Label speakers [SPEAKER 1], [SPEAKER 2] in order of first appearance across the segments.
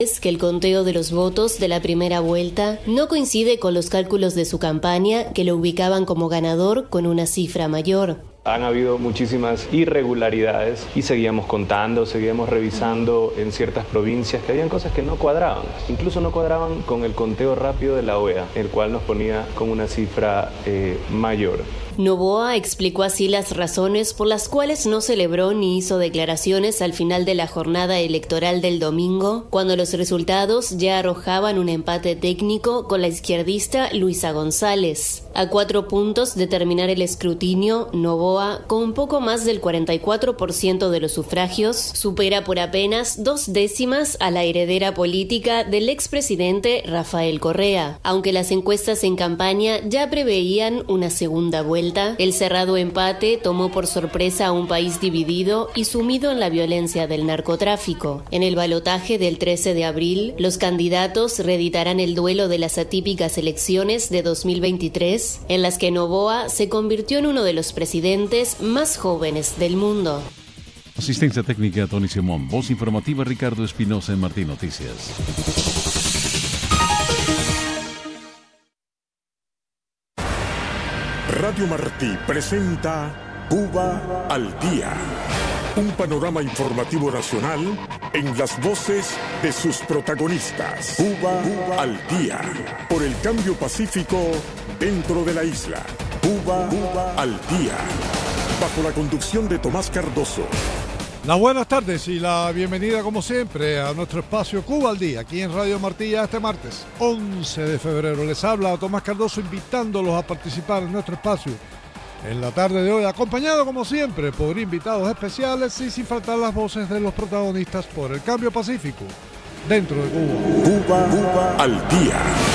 [SPEAKER 1] Es que el conteo de los votos de la primera vuelta no coincide con los cálculos de su campaña que lo ubicaban como ganador con una cifra mayor.
[SPEAKER 2] Han habido muchísimas irregularidades y seguíamos contando, seguíamos revisando en ciertas provincias que habían cosas que no cuadraban. Incluso no cuadraban con el conteo rápido de la OEA, el cual nos ponía con una cifra mayor.
[SPEAKER 1] Noboa explicó así las razones por las cuales no celebró ni hizo declaraciones al final de la jornada electoral del domingo, cuando los resultados ya arrojaban un empate técnico con la izquierdista Luisa González. A 4 puntos de terminar el escrutinio, Noboa, con un poco más del 44% de los sufragios, supera por apenas 2 décimas a la heredera política del expresidente Rafael Correa. Aunque las encuestas en campaña ya preveían una segunda vuelta, el cerrado empate tomó por sorpresa a un país dividido y sumido en la violencia del narcotráfico. En el balotaje del 13 de abril, los candidatos reeditarán el duelo de las atípicas elecciones de 2023, en las que Noboa se convirtió en uno de los presidentes más jóvenes del mundo.
[SPEAKER 3] Asistencia técnica Tony Simón, voz informativa Ricardo Espinosa en Martín Noticias.
[SPEAKER 4] Radio Martí presenta Cuba al Día, un panorama informativo nacional en las voces de sus protagonistas. Cuba al Día, por el cambio pacífico dentro de la isla. Cuba al Día, bajo la conducción de Tomás Cardoso.
[SPEAKER 5] Las buenas tardes y la bienvenida como siempre a nuestro espacio Cuba al Día, aquí en Radio Martí este martes 11 de febrero. Les habla Tomás Cardoso invitándolos a participar en nuestro espacio en la tarde de hoy, acompañado como siempre por invitados especiales y sin faltar las voces de los protagonistas por el cambio pacífico dentro de Cuba.
[SPEAKER 4] Cuba al Día.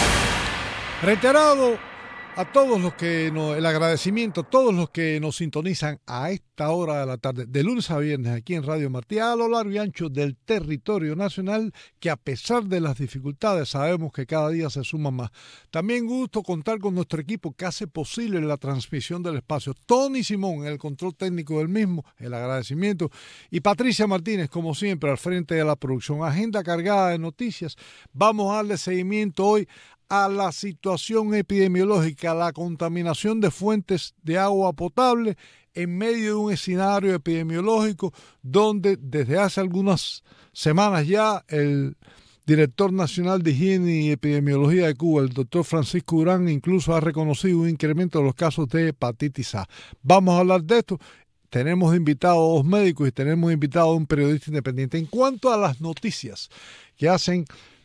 [SPEAKER 5] Reiterado a todos los que el agradecimiento, a todos los que nos sintonizan a esta hora de la tarde, de lunes a viernes, aquí en Radio Martí, a lo largo y ancho del territorio nacional, que a pesar de las dificultades sabemos que cada día se suman más. También gusto contar con nuestro equipo que hace posible la transmisión del espacio. Tony Simón, el control técnico del mismo, el agradecimiento, y Patricia Martínez, como siempre, al frente de la producción. Agenda cargada de noticias. Vamos a darle seguimiento hoy a la situación epidemiológica, la contaminación de fuentes de agua potable en medio de un escenario epidemiológico donde desde hace algunas semanas ya el director nacional de Higiene y Epidemiología de Cuba, el doctor Francisco Durán, incluso ha reconocido un incremento de los casos de hepatitis A. Vamos a hablar de esto. Tenemos invitados a 2 médicos y tenemos invitado a un periodista independiente. En cuanto a las noticias que hacen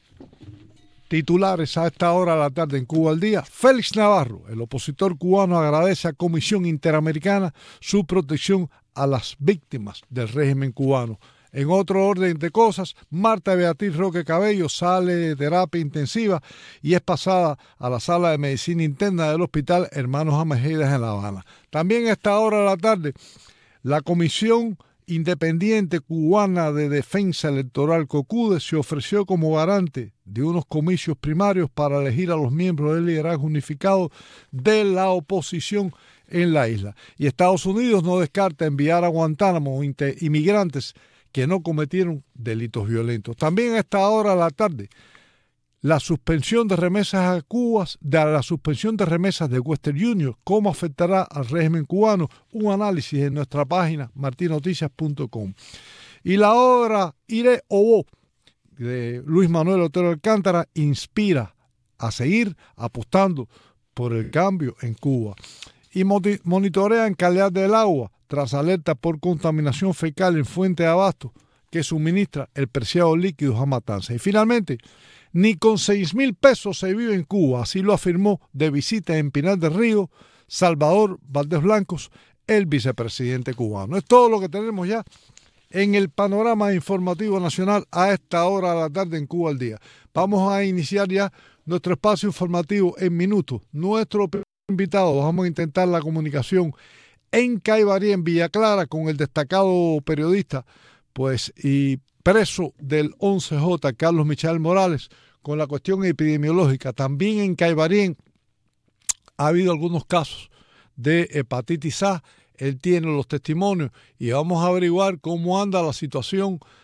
[SPEAKER 5] titulares a esta hora de la tarde en Cuba al Día, Félix Navarro, el opositor cubano, agradece a Comisión Interamericana su protección a las víctimas del régimen cubano. En otro orden de cosas, Marta Beatriz Roque Cabello sale de terapia intensiva y es pasada a la sala de medicina interna del Hospital Hermanos Amejidas en La Habana. También a esta hora de la tarde, la Comisión Independiente Cubana de Defensa Electoral, COCUDE, se ofreció como garante de unos comicios primarios para elegir a los miembros del liderazgo unificado de la oposición en la isla. Y Estados Unidos no descarta enviar a Guantánamo inmigrantes que no cometieron delitos violentos. También a esta hora de la tarde, la suspensión de remesas a Cuba, la suspensión de remesas de Western Union, cómo afectará al régimen cubano, un análisis en nuestra página martinoticias.com. Y la obra Iré Obó de Luis Manuel Otero Alcántara inspira a seguir apostando por el cambio en Cuba. Y monitorean calidad del agua tras alerta por contaminación fecal en fuente de abasto que suministra el preciado líquido a Matanzas. Y finalmente, ni con 6,000 pesos se vive en Cuba, así lo afirmó de visita en Pinar del Río Salvador Valdés Blancos, el vicepresidente cubano. Es todo lo que tenemos ya en el panorama informativo nacional a esta hora de la tarde en Cuba al Día. Vamos a iniciar ya nuestro espacio informativo en minutos. Nuestro invitado, vamos a intentar la comunicación en Caibarí, en Villa Clara, con el destacado periodista y preso del 11J, Carlos Michael Morales, con la cuestión epidemiológica. También en Caibarí ha habido algunos casos de hepatitis A. Él tiene los testimonios y vamos a averiguar cómo anda la situación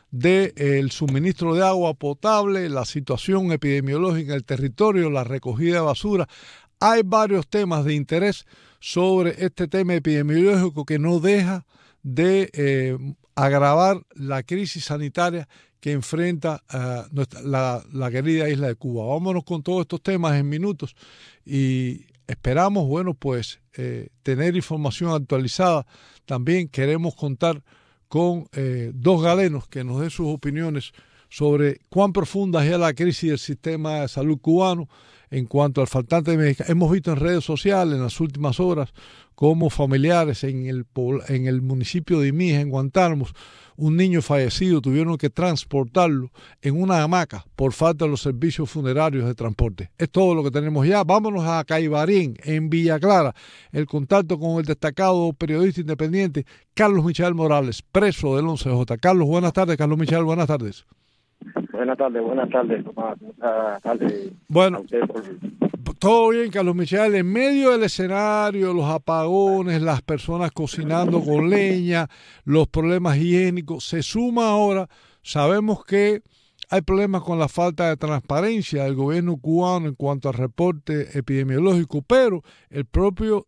[SPEAKER 5] del suministro de agua potable, la situación epidemiológica en el territorio, la recogida de basura. Hay varios temas de interés sobre este tema epidemiológico que no deja de agravar la crisis sanitaria que enfrenta la querida isla de Cuba. Vámonos con todos estos temas en minutos y esperamos, bueno, pues tener información actualizada. También queremos contar con dos galenos que nos den sus opiniones sobre cuán profunda es la crisis del sistema de salud cubano en cuanto al faltante de medicamentos. Hemos visto en redes sociales en las últimas horas cómo familiares en el municipio de Imija, en Guantánamo, un niño fallecido, tuvieron que transportarlo en una hamaca por falta de los servicios funerarios de transporte. Es todo lo que tenemos ya. Vámonos a Caibarín, en Villa Clara, el contacto con el destacado periodista independiente Carlos Michael Morales, preso del 11J. Carlos, buenas tardes. Carlos Michael, buenas tardes.
[SPEAKER 6] Buenas tardes, Tomás. Buenas tardes.
[SPEAKER 5] Bueno, todo bien, Carlos Michael. En medio del escenario, los apagones, las personas cocinando con leña, los problemas higiénicos, se suma ahora, sabemos que hay problemas con la falta de transparencia del gobierno cubano en cuanto al reporte epidemiológico, pero el propio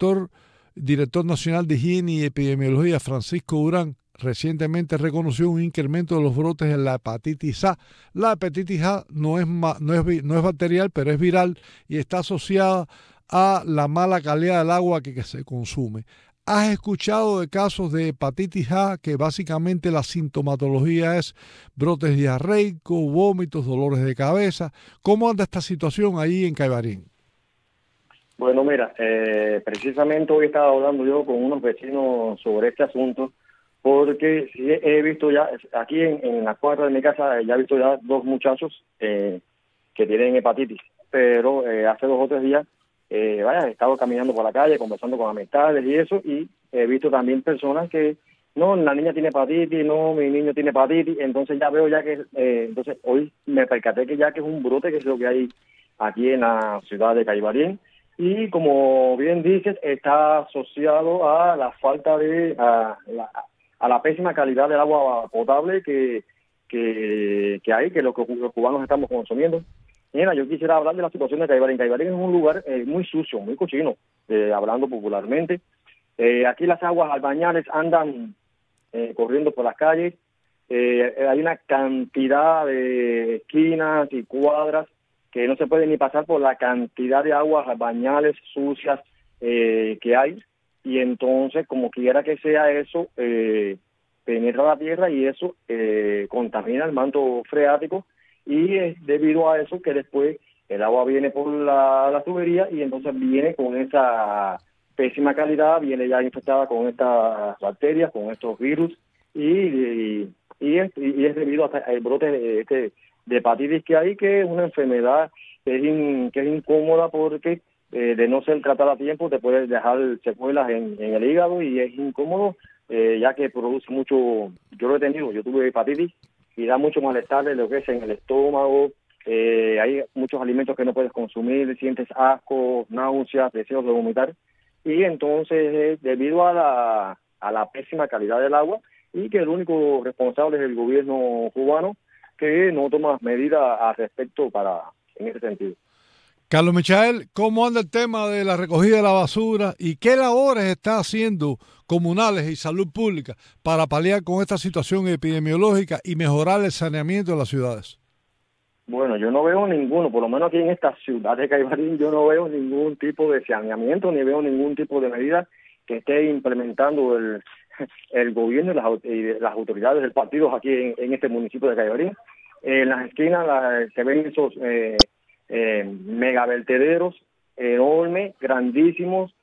[SPEAKER 5] director nacional de higiene y epidemiología, Francisco Durán, recientemente reconoció un incremento de los brotes de la hepatitis A. La hepatitis A no es bacterial, pero es viral y está asociada a la mala calidad del agua que se consume. ¿Has escuchado de casos de hepatitis A que básicamente la sintomatología es brotes diarreicos, vómitos, dolores de cabeza? ¿Cómo anda esta situación ahí en Caibarín?
[SPEAKER 6] Bueno, mira, precisamente hoy estaba hablando yo con unos vecinos sobre este asunto, porque sí he visto ya, aquí en la cuadra de mi casa, ya he visto ya dos muchachos que tienen hepatitis, pero hace 2 o 3 días, he estado caminando por la calle, conversando con amistades y eso, y he visto también personas que, no, la niña tiene hepatitis, no, mi niño tiene hepatitis, entonces ya veo ya que, entonces hoy me percaté que ya que es un brote, que es lo que hay aquí en la ciudad de Caibarín, y como bien dices, está asociado a la falta de, a la pésima calidad del agua potable que hay, que los cubanos estamos consumiendo. Mira, yo quisiera hablar de la situación de Caibarín. Caibarín es un lugar muy sucio, muy cochino, hablando popularmente. Aquí las aguas albañales andan corriendo por las calles. Hay una cantidad de esquinas y cuadras que no se puede ni pasar por la cantidad de aguas albañales sucias que hay. Y entonces, como quiera que sea eso, penetra la tierra y eso contamina el manto freático, y es debido a eso que después el agua viene por la tubería y entonces viene con esa pésima calidad, viene ya infectada con estas bacterias, con estos virus, y es debido al brote de hepatitis que hay, que es una enfermedad que es incómoda porque de no ser tratada a tiempo te puede dejar secuelas en el hígado y es incómodo, ya que produce mucho. Yo lo he tenido, yo tuve hepatitis y da mucho malestar de lo que es en el estómago. Hay muchos alimentos que no puedes consumir, sientes asco, náuseas, deseos de vomitar, y entonces debido a la pésima calidad del agua, y que el único responsable es el gobierno cubano, que no toma medidas al respecto en ese sentido.
[SPEAKER 5] Carlos Michael, ¿cómo anda el tema de la recogida de la basura y qué labores está haciendo comunales y salud pública para paliar con esta situación epidemiológica y mejorar el saneamiento de las ciudades?
[SPEAKER 6] Bueno, yo no veo ninguno, por lo menos aquí en esta ciudad de Caibarín, yo no veo ningún tipo de saneamiento, ni veo ningún tipo de medida que esté implementando el gobierno y las autoridades del partido aquí en este municipio de Caibarín. En las esquinas se ven esos megavertederos enormes, grandísimos,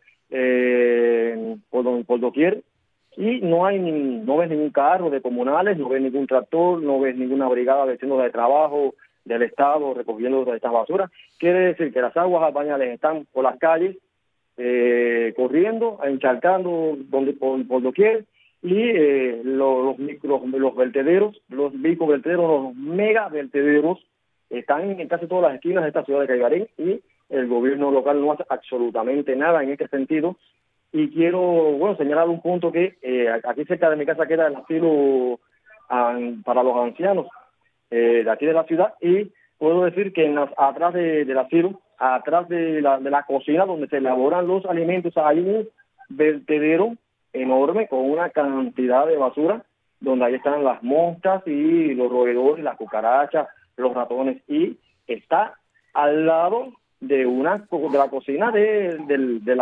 [SPEAKER 6] por doquier, y no ves ningún carro de comunales, no ves ningún tractor, no ves ninguna brigada de vecinos de trabajo del Estado recogiendo estas basuras. Quiere decir que las aguas albañales están por las calles, corriendo, encharcando por doquier, y los vertederos, los microvertederos, los megavertederos están en casi todas las esquinas de esta ciudad de Caibarín, y el gobierno local no hace absolutamente nada en este sentido. Y quiero señalar un punto que aquí cerca de mi casa queda el asilo para los ancianos de aquí de la ciudad, y puedo decir que atrás del asilo, atrás de la cocina donde se elaboran los alimentos, hay un vertedero enorme con una cantidad de basura, donde ahí están las moscas y los roedores, las cucarachas, los ratones, y está al lado de la cocina del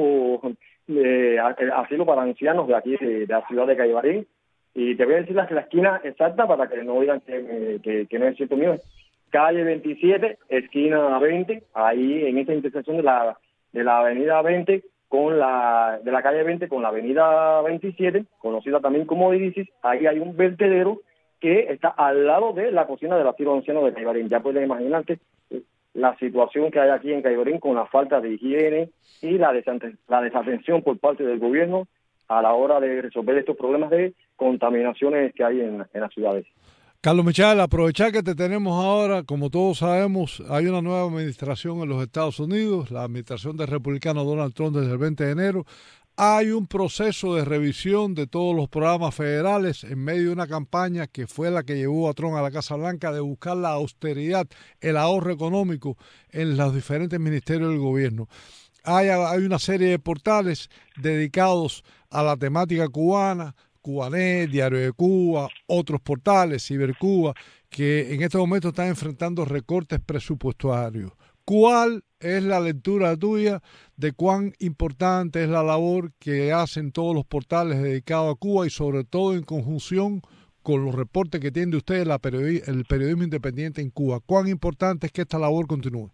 [SPEAKER 6] asilo para ancianos de aquí de la ciudad de Caibarín. Y te voy a decir la esquina exacta para que no digan que no es cierto mío. Calle 27, esquina 20, ahí en esta intersección de la avenida 20 de la calle 20 con la avenida 27, conocida también como Idisis. Ahí hay un vertedero que está al lado de la cocina del asilo anciano de Caibarín. Ya pueden imaginarte la situación que hay aquí en Caibarín con la falta de higiene y la desatención por parte del gobierno a la hora de resolver estos problemas de contaminaciones que hay en las ciudades.
[SPEAKER 5] Carlos Michael, aprovechar que te tenemos ahora, como todos sabemos, hay una nueva administración en los Estados Unidos, la administración del republicano Donald Trump desde el 20 de enero. Hay un proceso de revisión de todos los programas federales en medio de una campaña que fue la que llevó a Trump a la Casa Blanca de buscar la austeridad, el ahorro económico en los diferentes ministerios del gobierno. Hay una serie de portales dedicados a la temática cubana, Cubanet, Diario de Cuba, otros portales, Cibercuba, que en este momento están enfrentando recortes presupuestarios. ¿Cuál es la lectura tuya de cuán importante es la labor que hacen todos los portales dedicados a Cuba y sobre todo en conjunción con los reportes que tiene usted el periodismo independiente en Cuba? ¿Cuán importante es que esta labor continúe?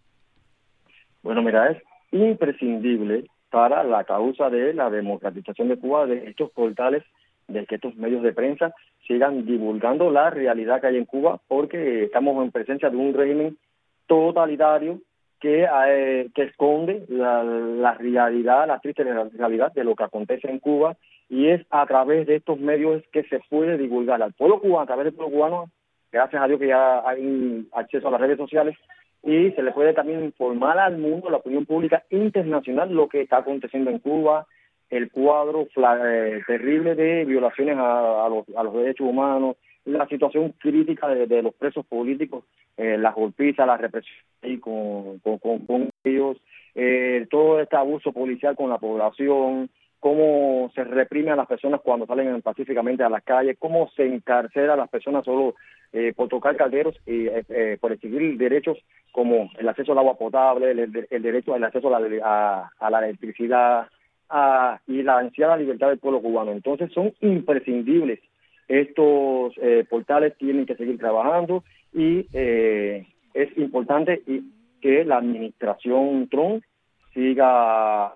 [SPEAKER 6] Bueno, mira, es imprescindible para la causa de la democratización de Cuba de estos portales, de que estos medios de prensa sigan divulgando la realidad que hay en Cuba, porque estamos en presencia de un régimen totalitario que esconde la realidad, la triste realidad de lo que acontece en Cuba, y es a través de estos medios que se puede divulgar al pueblo cubano, a través del pueblo cubano, gracias a Dios que ya hay acceso a las redes sociales, y se le puede también informar al mundo, a la opinión pública internacional, lo que está aconteciendo en Cuba, el cuadro terrible de violaciones a los derechos humanos, la situación crítica de los presos políticos, las golpizas, la represión y con ellos, todo este abuso policial con la población, cómo se reprime a las personas cuando salen pacíficamente a las calles, cómo se encarcela a las personas solo por tocar calderos y por exigir derechos como el acceso al agua potable, el derecho al acceso a la electricidad y la ansiada libertad del pueblo cubano. Entonces son imprescindibles. Estos portales tienen que seguir trabajando y es importante que la administración Trump siga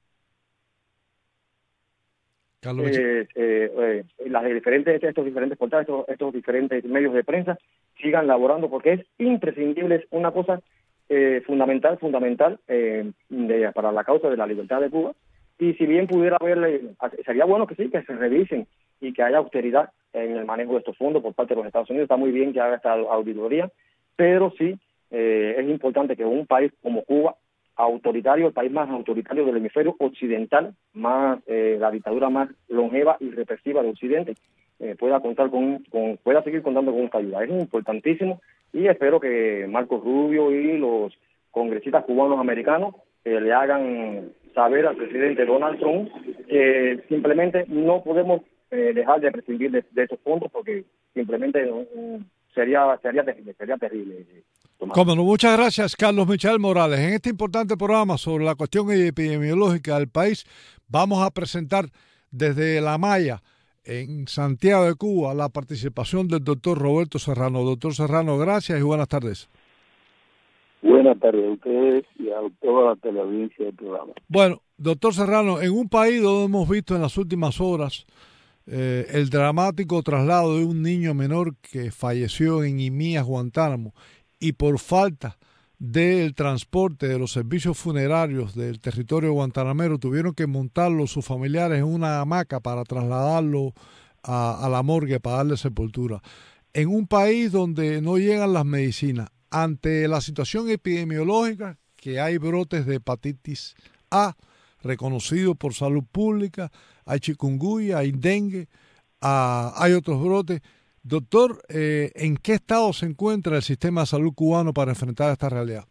[SPEAKER 6] estos diferentes portales, estos diferentes medios de prensa sigan laborando, porque es imprescindible, es una cosa fundamental para la causa de la libertad de Cuba. Y si bien pudiera sería bueno que sí, que se revisen y que haya austeridad en el manejo de estos fondos por parte de los Estados Unidos. Está muy bien que haga esta auditoría, pero sí es importante que un país como Cuba, autoritario, el país más autoritario del hemisferio occidental, más la dictadura más longeva y represiva de Occidente, pueda seguir contando con esta ayuda. Es importantísimo y espero que Marco Rubio y los congresistas cubanos americanos le hagan saber al presidente Donald Trump que simplemente no podemos dejar de prescindir de estos fondos, porque simplemente sería terrible.
[SPEAKER 5] Cómo no, muchas gracias, Carlos Michael Morales. En este importante programa sobre la cuestión epidemiológica del país, vamos a presentar desde La Maya, en Santiago de Cuba, la participación del doctor Roberto Serrano. Doctor Serrano, gracias y buenas tardes.
[SPEAKER 7] Buenas tardes a ustedes y a toda la teleaudiencia del programa.
[SPEAKER 5] Bueno, doctor Serrano, en un país donde hemos visto en las últimas horas el dramático traslado de un niño menor que falleció en Imías, Guantánamo, y por falta del transporte de los servicios funerarios del territorio guantanamero tuvieron que montarlo sus familiares en una hamaca para trasladarlo a la morgue para darle sepultura. En un país donde no llegan las medicinas, ante la situación epidemiológica, que hay brotes de hepatitis A reconocidos por salud pública, hay chikungunya, hay dengue, hay otros brotes. Doctor, ¿en qué estado se encuentra el sistema de salud cubano para enfrentar esta realidad?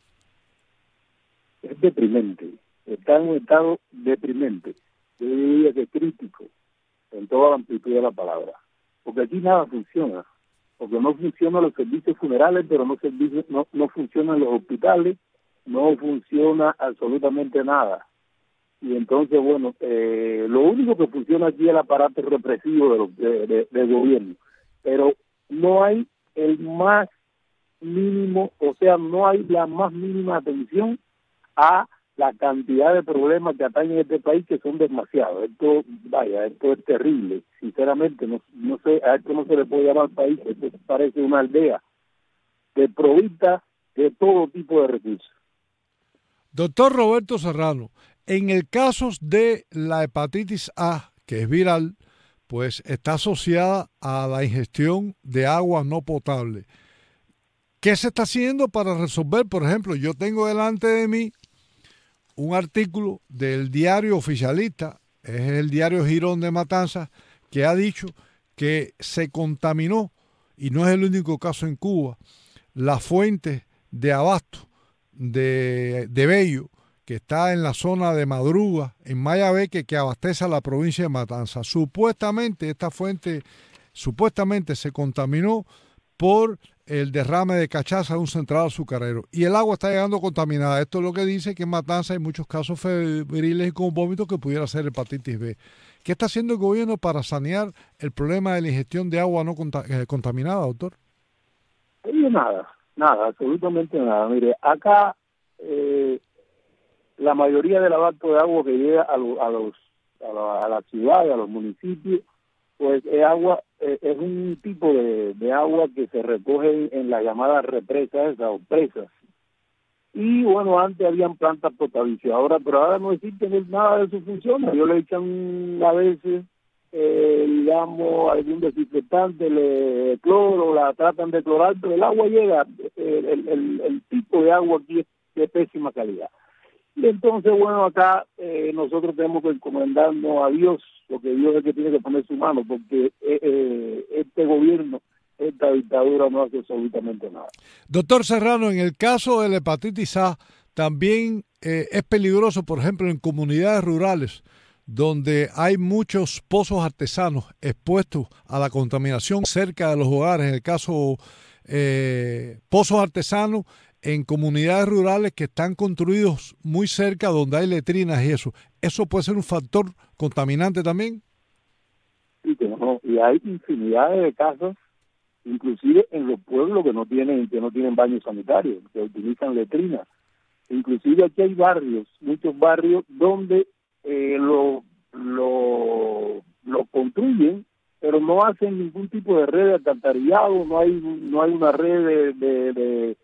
[SPEAKER 7] Es deprimente, está en un estado deprimente, yo diría que crítico, en toda la amplitud de la palabra, porque aquí nada funciona, porque no funcionan los servicios funerales, pero no funcionan los hospitales, no funciona absolutamente nada. Y entonces, bueno, lo único que funciona aquí es el aparato represivo del gobierno, pero no hay el más mínimo, o sea, no hay la más mínima atención a la cantidad de problemas que atañen a este país, que son demasiados. Esto es terrible. Sinceramente, no sé, a esto no se le puede llamar país, esto parece una aldea desprovista de todo tipo de recursos.
[SPEAKER 5] Doctor Roberto Serrano, en el caso de la hepatitis A, que es viral, pues está asociada a la ingestión de agua no potable. ¿Qué se está haciendo para resolver? Por ejemplo, yo tengo delante de mí un artículo del diario oficialista, es el diario Girón de Matanzas, que ha dicho que se contaminó, y no es el único caso en Cuba, la fuente de abasto de Bello, que está en la zona de Madruga, en Mayabeque, que abastece a la provincia de Matanzas. Supuestamente esta fuente se contaminó por el derrame de cachaza de un central azucarero, y el agua está llegando contaminada. Esto es lo que dice que en Matanzas hay muchos casos febriles y con vómitos que pudiera ser hepatitis B. ¿Qué está haciendo el gobierno para sanear el problema de la ingestión de agua no contaminada, doctor?
[SPEAKER 7] Nada, absolutamente nada. Mire, acá la mayoría del abasto de agua que llega a la ciudad, a los municipios, pues es agua, es un tipo de agua que se recoge en las llamadas represas o presas. Y bueno, antes habían plantas potabilizadoras, pero ahora no existe nada de sus funciones. Ellos le echan a veces, digamos, algún desinfectante, cloro, la tratan de clorar, pero el agua llega, el tipo de agua aquí es de pésima calidad. Y entonces, bueno, acá nosotros tenemos que encomendarnos a Dios, porque Dios es el que tiene que poner su mano, porque este gobierno, esta dictadura no hace absolutamente nada.
[SPEAKER 5] Doctor Serrano, en el caso de la hepatitis A, también es peligroso, por ejemplo, en comunidades rurales, donde hay muchos pozos artesanos expuestos a la contaminación cerca de los hogares. En el caso pozos artesanos en comunidades rurales que están construidos muy cerca donde hay letrinas y ¿eso puede ser un factor contaminante también?
[SPEAKER 7] Sí, y hay infinidades de casas, inclusive en los pueblos que no tienen baños sanitarios, que utilizan letrinas. Inclusive aquí hay barrios, muchos barrios donde lo construyen, pero no hacen ningún tipo de red de alcantarillado, no hay una red de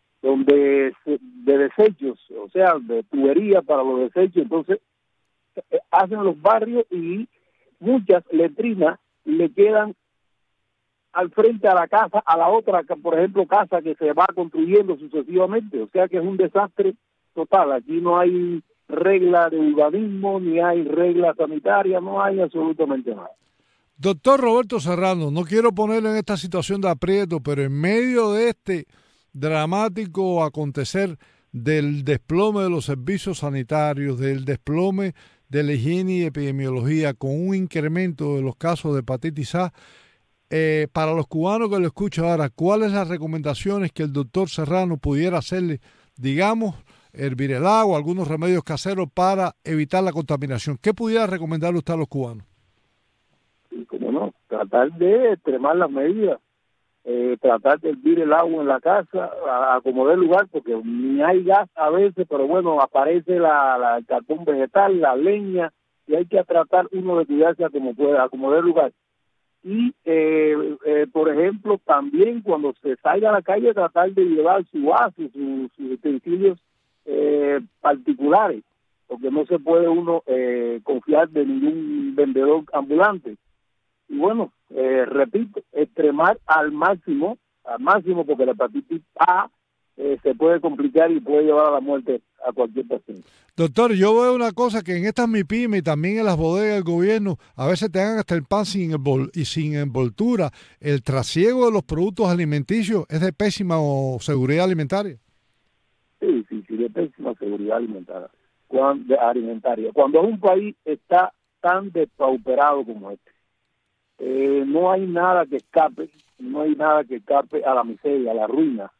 [SPEAKER 7] desechos, o sea, de tubería para los desechos. Entonces hacen los barrios y muchas letrinas le quedan al frente a la casa, a la otra, por ejemplo, casa que se va construyendo sucesivamente, o sea que es un desastre total. Aquí no hay regla de urbanismo, ni hay regla sanitaria, no hay absolutamente nada.
[SPEAKER 5] Doctor Roberto Serrano, no quiero ponerlo en esta situación de aprieto, pero en medio de este dramático acontecer del desplome de los servicios sanitarios, del desplome de la higiene y epidemiología, con un incremento de los casos de hepatitis A, para los cubanos que lo escuchan ahora, ¿cuáles las recomendaciones que el doctor Serrano pudiera hacerle? Digamos, hervir el agua, algunos remedios caseros para evitar la contaminación. ¿Qué pudiera recomendarle usted a los cubanos?
[SPEAKER 7] Y como no, tratar de extremar las medidas, tratar de hervir el agua en la casa, acomodar el lugar, porque ni hay gas a veces, pero bueno, aparece el carbón vegetal, la leña, y hay que tratar uno de cuidarse como pueda, acomodar el lugar. Y, por ejemplo, también cuando se salga a la calle, tratar de llevar su vaso, sus utensilios particulares, porque no se puede uno confiar de ningún vendedor ambulante. Y bueno, repito, extremar al máximo, porque la hepatitis A se puede complicar y puede llevar a la muerte a cualquier paciente.
[SPEAKER 5] Doctor, yo veo una cosa que en estas MIPYME y también en las bodegas del gobierno, a veces te dan hasta el pan sin envoltura. El trasiego de los productos alimenticios es de pésima seguridad alimentaria.
[SPEAKER 7] Sí, de pésima seguridad alimentaria. Cuando un país está tan despauperado como este, no hay nada que escape a la miseria, a la ruina.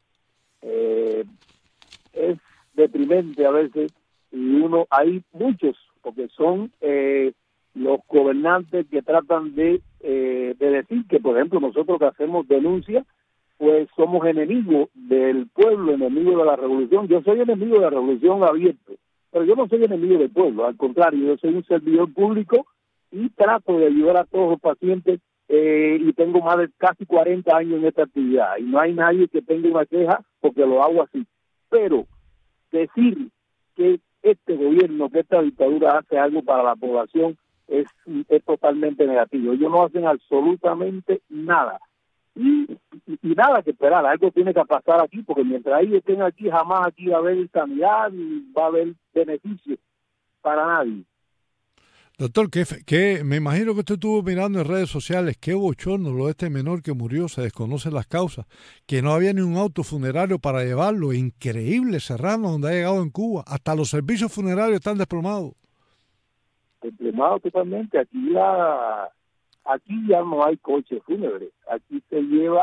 [SPEAKER 7] Es deprimente a veces, y hay muchos, porque son los gobernantes que tratan de decir que, por ejemplo, nosotros que hacemos denuncias, pues somos enemigos del pueblo, enemigos de la revolución. Yo soy enemigo de la revolución abierto, pero yo no soy enemigo del pueblo, al contrario, yo soy un servidor público y trato de ayudar a todos los pacientes, y tengo más de casi 40 años en esta actividad, y no hay nadie que tenga una queja porque lo hago así. Pero decir que este gobierno, que esta dictadura hace algo para la población es totalmente negativo. Ellos no hacen absolutamente nada. Y nada que esperar, algo tiene que pasar aquí, porque mientras ellos estén aquí, jamás aquí va a haber sanidad ni va a haber beneficios para nadie.
[SPEAKER 5] Doctor, que me imagino que usted estuvo mirando en redes sociales, qué bochorno lo de este menor que murió, se desconocen las causas, que no había ni un auto funerario para llevarlo. Increíble, Serrano, donde ha llegado en Cuba. Hasta los servicios funerarios están desplomados.
[SPEAKER 7] Desplomados totalmente. Aquí ya no hay coches fúnebres. Aquí se llevan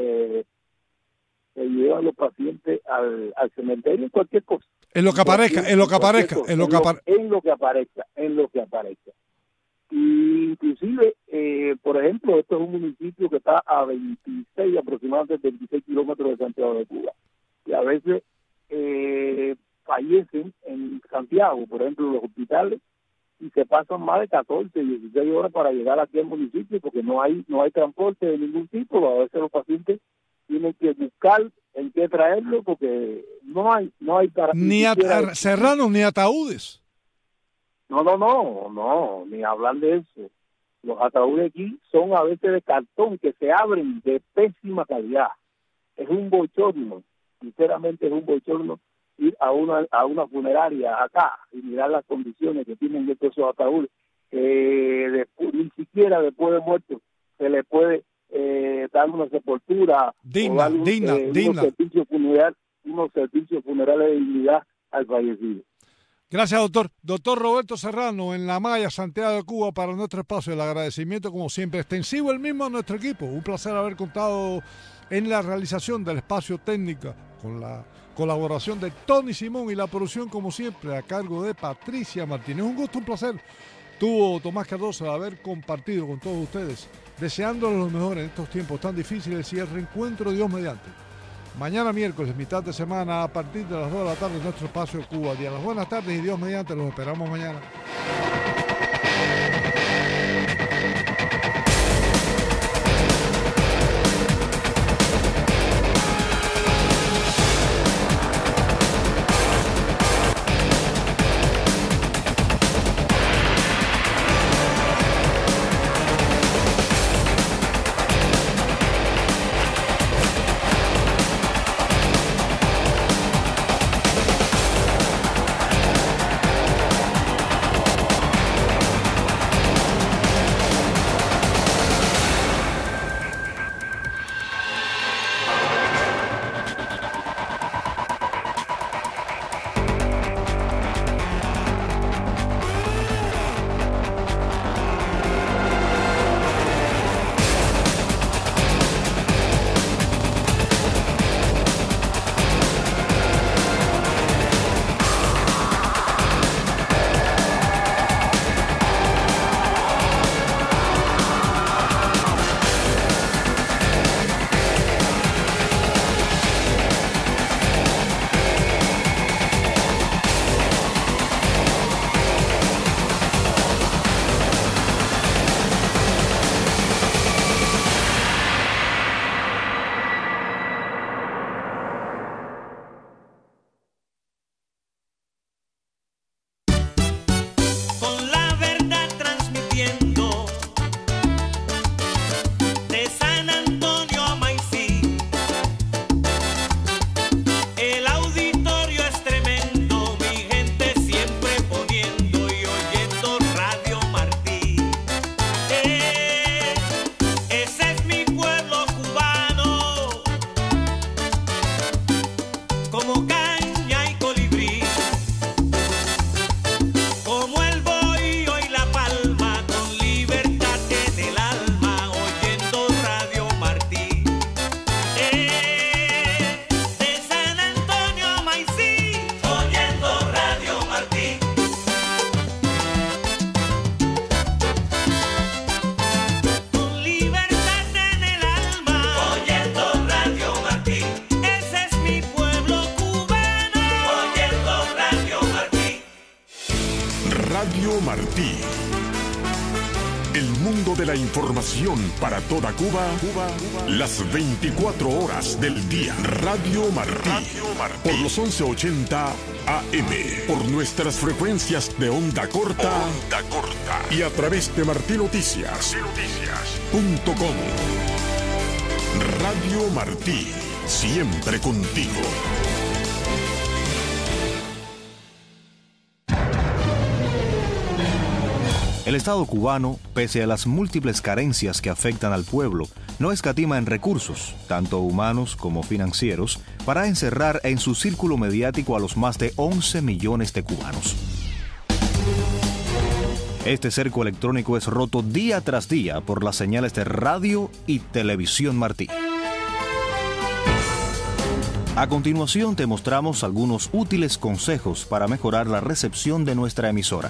[SPEAKER 7] los pacientes al cementerio, cualquier cosa.
[SPEAKER 5] En lo que aparezca.
[SPEAKER 7] Y inclusive, por ejemplo, esto es un municipio que está a 26, aproximadamente 26 kilómetros de Santiago de Cuba. Y a veces fallecen en Santiago, por ejemplo, en los hospitales, y se pasan más de 14, 16 horas para llegar aquí al municipio, porque no hay transporte de ningún tipo. A veces los pacientes tienen que buscar en qué traerlo, porque no hay para...
[SPEAKER 5] Serranos, ni ataúdes.
[SPEAKER 7] No, ni hablar de eso. Los ataúdes aquí son a veces de cartón, que se abren, de pésima calidad. Es un bochorno, sinceramente es un bochorno ir a una funeraria acá y mirar las condiciones que tienen estos ataúdes. Ni siquiera después de muerto se le puede dar una sepultura
[SPEAKER 5] digna.
[SPEAKER 7] Unos servicios funerales de dignidad al fallecido.
[SPEAKER 5] Gracias, doctor. Doctor Roberto Serrano, en La Maya, Santiago de Cuba, para nuestro espacio. El agradecimiento, como siempre, extensivo el mismo a nuestro equipo. Un placer haber contado en la realización del espacio técnico con la colaboración de Tony Simón y la producción, como siempre, a cargo de Patricia Martínez. Un gusto, un placer. Tuvo Tomás Cardoso de haber compartido con todos ustedes, deseándoles lo mejor en estos tiempos tan difíciles y el reencuentro, Dios mediante. Mañana miércoles, mitad de semana, a partir de las 2 de la tarde, en nuestro espacio Cuba Día. Las buenas tardes y Dios mediante, los esperamos mañana.
[SPEAKER 8] como caña y colibrí, como el bohío y la palma, con libertad en el alma, oyendo Radio Martí. De San Antonio a Maicí, oyendo Radio Martí. Con libertad en el alma, oyendo Radio Martí. Ese es mi pueblo cubano, oyendo Radio Martí.
[SPEAKER 4] Radio Martí. El mundo de la información para toda Cuba, las 24 horas del día. Radio Martí. Por los 1180 AM. Por nuestras frecuencias de onda corta. Y a través de martinoticias.com. Radio Martí. Siempre contigo.
[SPEAKER 9] El Estado cubano, pese a las múltiples carencias que afectan al pueblo, no escatima en recursos, tanto humanos como financieros, para encerrar en su círculo mediático a los más de 11 millones de cubanos. Este cerco electrónico es roto día tras día por las señales de radio y televisión Martí. A continuación te mostramos algunos útiles consejos para mejorar la recepción de nuestra emisora.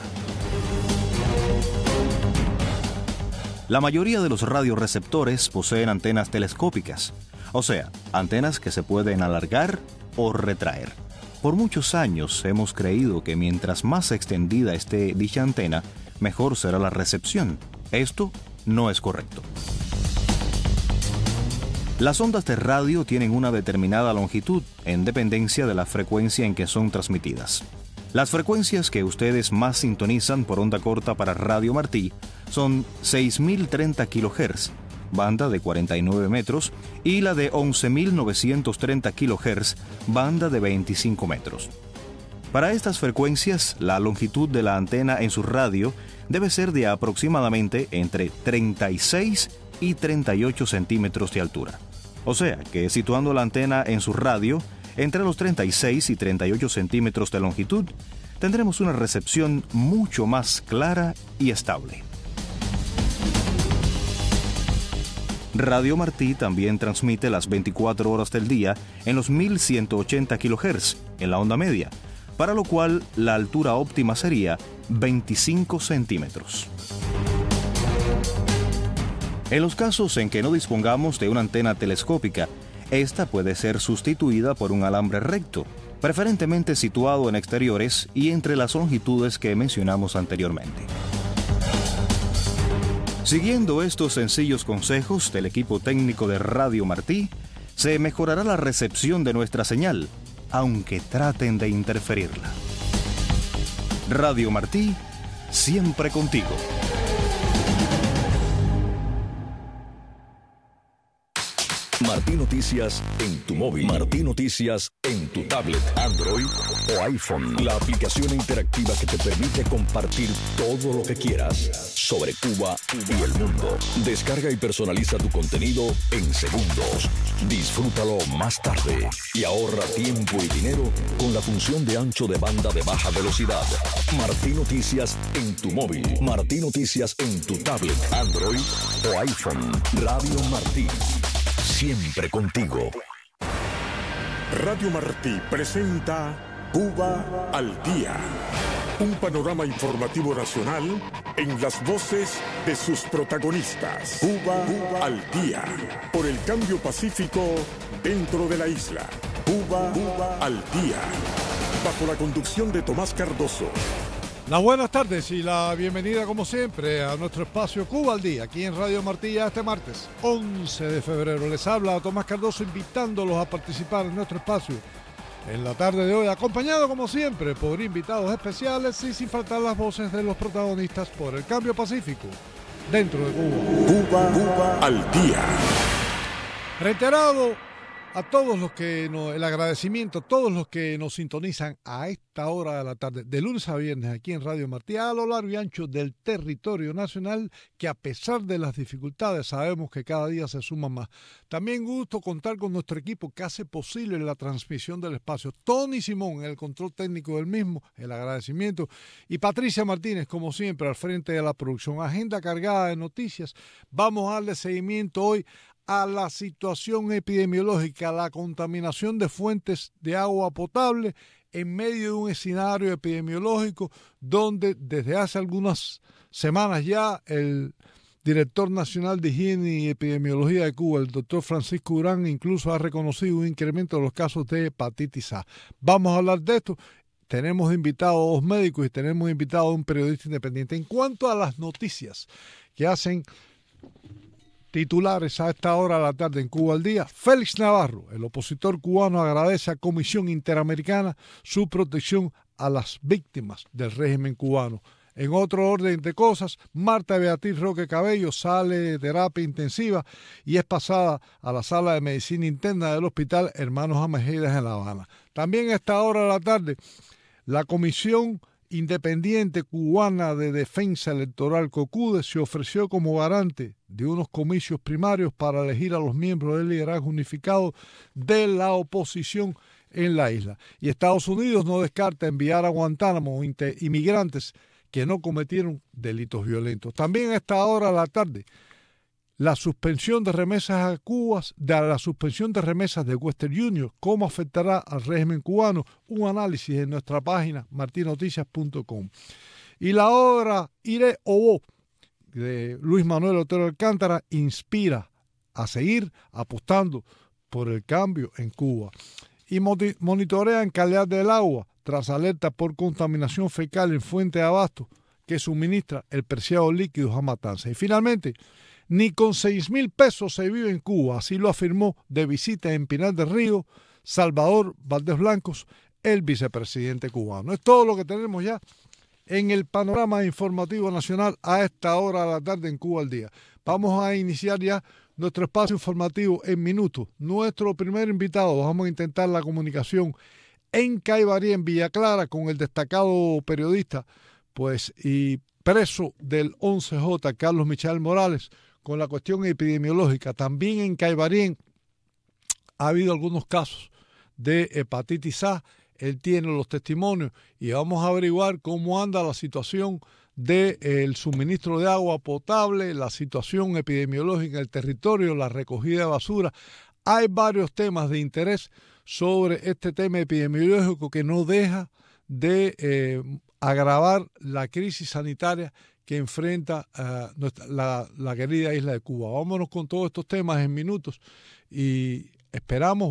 [SPEAKER 9] La mayoría de los radioreceptores poseen antenas telescópicas, o sea, antenas que se pueden alargar o retraer. Por muchos años hemos creído que mientras más extendida esté dicha antena, mejor será la recepción. Esto no es correcto. Las ondas de radio tienen una determinada longitud en dependencia de la frecuencia en que son transmitidas. Las frecuencias que ustedes más sintonizan por onda corta para Radio Martí son 6.030 kHz, banda de 49 metros, y la de 11.930 kHz, banda de 25 metros. Para estas frecuencias, la longitud de la antena en su radio debe ser de aproximadamente entre 36 y 38 centímetros de altura. O sea, que situando la antena en su radio entre los 36 y 38 centímetros de longitud, tendremos una recepción mucho más clara y estable. Radio Martí también transmite las 24 horas del día en los 1180 kHz en la onda media, para lo cual la altura óptima sería 25 centímetros. En los casos en que no dispongamos de una antena telescópica, esta puede ser sustituida por un alambre recto, preferentemente situado en exteriores y entre las longitudes que mencionamos anteriormente. Siguiendo estos sencillos consejos del equipo técnico de Radio Martí, se mejorará la recepción de nuestra señal, aunque traten de interferirla. Radio Martí, siempre contigo.
[SPEAKER 10] Martí Noticias en tu móvil. Martí Noticias en tu tablet, Android o iPhone. La aplicación interactiva que te permite compartir todo lo que quieras sobre Cuba y el mundo. Descarga y personaliza tu contenido en segundos. Disfrútalo más tarde y ahorra tiempo y dinero con la función de ancho de banda de baja velocidad. Martí Noticias en tu móvil. Martí Noticias en tu tablet, Android o iPhone. Radio Martí. Siempre contigo.
[SPEAKER 4] Radio Martí presenta Cuba al Día. Un panorama informativo nacional en las voces de sus protagonistas. Cuba al Día. Por el cambio pacífico dentro de la isla. Cuba al Día. Bajo la conducción de Tomás Cardoso.
[SPEAKER 5] Las buenas tardes y la bienvenida como siempre a nuestro espacio Cuba al Día, aquí en Radio Martí este martes 11 de febrero. Les habla Tomás Cardoso invitándolos a participar en nuestro espacio en la tarde de hoy, acompañado como siempre por invitados especiales y sin faltar las voces de los protagonistas por el cambio pacífico dentro de Cuba.
[SPEAKER 4] Cuba al Día.
[SPEAKER 5] Reiterado A todos los que el agradecimiento a todos los que nos sintonizan a esta hora de la tarde, de lunes a viernes, aquí en Radio Martí, a lo largo y ancho del territorio nacional, que a pesar de las dificultades sabemos que cada día se suman más. También gusto contar con nuestro equipo que hace posible la transmisión del espacio. Tony Simón, en el control técnico del mismo, el agradecimiento, y Patricia Martínez, como siempre, al frente de la producción. Agenda cargada de noticias. Vamos a darle seguimiento hoy a la situación epidemiológica, a la contaminación de fuentes de agua potable en medio de un escenario epidemiológico donde desde hace algunas semanas ya el director nacional de Higiene y Epidemiología de Cuba, el doctor Francisco Durán, incluso ha reconocido un incremento de los casos de hepatitis A. Vamos a hablar de esto. Tenemos invitados a dos médicos y tenemos invitado a un periodista independiente. En cuanto a las noticias que hacen titulares a esta hora de la tarde en Cuba al Día, Félix Navarro, el opositor cubano, agradece a Comisión Interamericana su protección a las víctimas del régimen cubano. En otro orden de cosas, Marta Beatriz Roque Cabello sale de terapia intensiva y es pasada a la sala de medicina interna del Hospital Hermanos Amejidas en La Habana. También a esta hora de la tarde, la Comisión Independiente Cubana de Defensa Electoral, COCUDE, se ofreció como garante de unos comicios primarios para elegir a los miembros del liderazgo unificado de la oposición en la isla. Y Estados Unidos no descarta enviar a Guantánamo inmigrantes que no cometieron delitos violentos. También a esta hora de la tarde, la suspensión de remesas a Cuba, la suspensión de remesas de Western Union, cómo afectará al régimen cubano, un análisis en nuestra página martinoticias.com. Y la obra Iré Obó de Luis Manuel Otero Alcántara inspira a seguir apostando por el cambio en Cuba. Y monitorean calidad del agua tras alerta por contaminación fecal en fuente de abasto que suministra el preciado líquido a Matanzas. Y finalmente, ni con 6,000 pesos se vive en Cuba, así lo afirmó de visita en Pinar del Río Salvador Valdés Blancos, el vicepresidente cubano. Es todo lo que tenemos ya en el panorama informativo nacional a esta hora de la tarde en Cuba al Día. Vamos a iniciar ya nuestro espacio informativo en minutos. Nuestro primer invitado, vamos a intentar la comunicación en Caibarí, en Villa Clara, con el destacado periodista y preso del 11J, Carlos Michael Morales, con la cuestión epidemiológica. También en Caibarí ha habido algunos casos de hepatitis A. Él tiene los testimonios y vamos a averiguar cómo anda la situación del suministro de agua potable, la situación epidemiológica en el territorio, la recogida de basura. Hay varios temas de interés sobre este tema epidemiológico que no deja de agravar la crisis sanitaria que enfrenta la querida isla de Cuba. Vámonos con todos estos temas en minutos y esperamos,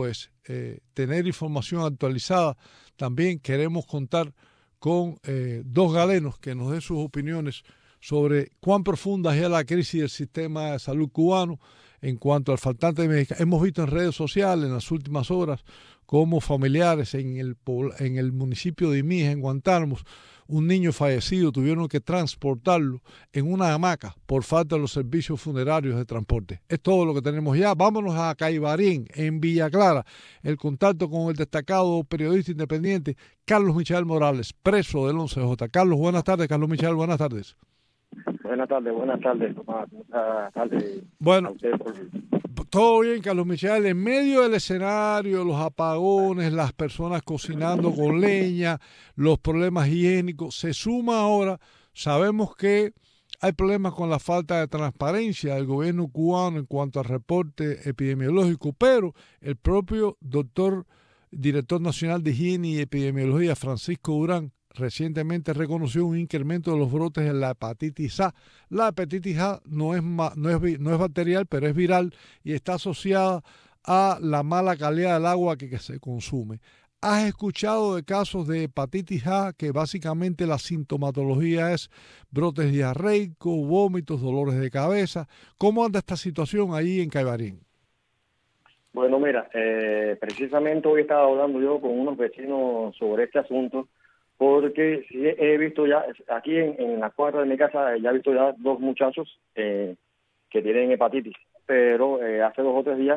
[SPEAKER 5] tener información actualizada. También queremos contar con dos galenos que nos den sus opiniones sobre cuán profunda es la crisis del sistema de salud cubano en cuanto al faltante de medicamentos. Hemos visto en redes sociales en las últimas horas cómo familiares en el municipio de Imija, en Guantánamo, un niño fallecido, tuvieron que transportarlo en una hamaca por falta de los servicios funerarios de transporte. Es todo lo que tenemos ya. Vámonos a Caibarín, en Villa Clara, el contacto con el destacado periodista independiente Carlos Michael Morales, preso del 11J. Carlos, buenas tardes. Carlos Michael, buenas tardes.
[SPEAKER 6] Buenas tardes, Tomás. Buenas tardes.
[SPEAKER 5] Bueno, todo bien, Carlos Michael. En medio del escenario, los apagones, las personas cocinando con leña, los problemas higiénicos, se suma ahora, sabemos que hay problemas con la falta de transparencia del gobierno cubano en cuanto al reporte epidemiológico, pero el propio director nacional de Higiene y Epidemiología, Francisco Durán, recientemente reconoció un incremento de los brotes en la hepatitis A. La hepatitis A no es bacterial, pero es viral y está asociada a la mala calidad del agua que se consume. ¿Has escuchado de casos de hepatitis A que básicamente la sintomatología es brotes diarreicos, vómitos, dolores de cabeza? ¿Cómo anda esta situación ahí en Caibarín?
[SPEAKER 6] Bueno, mira, precisamente hoy estaba hablando yo con unos vecinos sobre este asunto, porque sí he visto ya, aquí en la cuadra de mi casa, ya he visto ya dos muchachos que tienen hepatitis, pero hace 2 o 3 días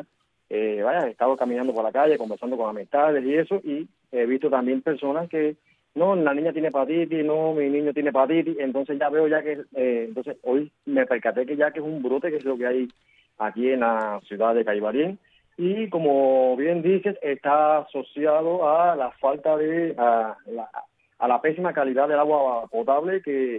[SPEAKER 6] he estado caminando por la calle, conversando con amistades y eso, y he visto también personas que, no, la niña tiene hepatitis, no, mi niño tiene hepatitis, entonces ya veo ya que, entonces hoy me percaté que ya que es un brote, que es lo que hay aquí en la ciudad de Caibarín, y como bien dices, está asociado a la falta de, a la pésima calidad del agua potable que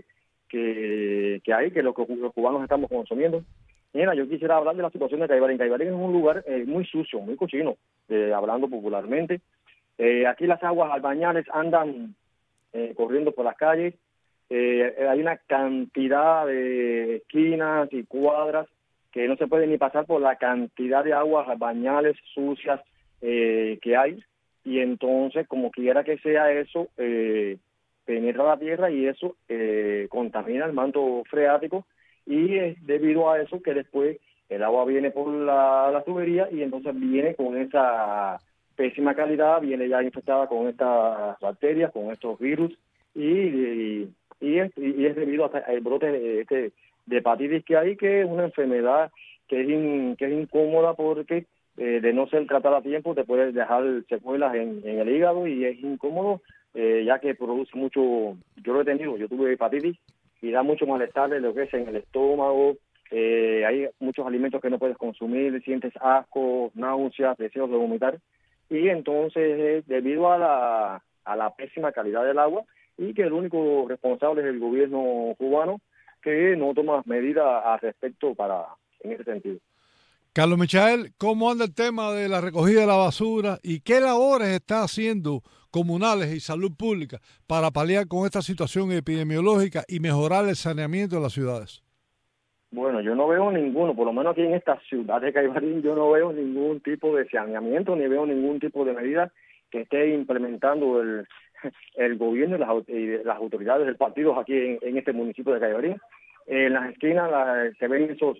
[SPEAKER 6] hay, que los cubanos estamos consumiendo. Mira, yo quisiera hablar de la situación de Caibarín. Caibarín es un lugar muy sucio, muy cochino, hablando popularmente. Aquí las aguas albañales andan corriendo por las calles. Hay una cantidad de esquinas y cuadras que no se puede ni pasar por la cantidad de aguas albañales sucias que hay. Y entonces, como quiera que sea eso, penetra la tierra y eso contamina el manto freático, y es debido a eso que después el agua viene por la tubería y entonces viene con esa pésima calidad, viene ya infectada con estas bacterias, con estos virus, y es debido al brote de hepatitis que hay, que es una enfermedad que es incómoda porque de no ser tratada a tiempo te puede dejar secuelas en el hígado, y es incómodo ya que produce mucho. Yo lo he tenido, yo tuve hepatitis y da mucho malestar de lo que es en el estómago. Hay muchos alimentos que no puedes consumir, sientes asco, náuseas, deseos de vomitar, y entonces debido a la pésima calidad del agua, y que el único responsable es el gobierno cubano, que no toma medidas al respecto en ese sentido.
[SPEAKER 5] Carlos Michael, ¿cómo anda el tema de la recogida de la basura y qué labores está haciendo comunales y salud pública para paliar con esta situación epidemiológica y mejorar el saneamiento de las ciudades?
[SPEAKER 6] Bueno, yo no veo ninguno, por lo menos aquí en esta ciudad de Caibarín, yo no veo ningún tipo de saneamiento, ni veo ningún tipo de medida que esté implementando el gobierno y las autoridades del partido aquí en este municipio de Caibarín. En las esquinas se ven esos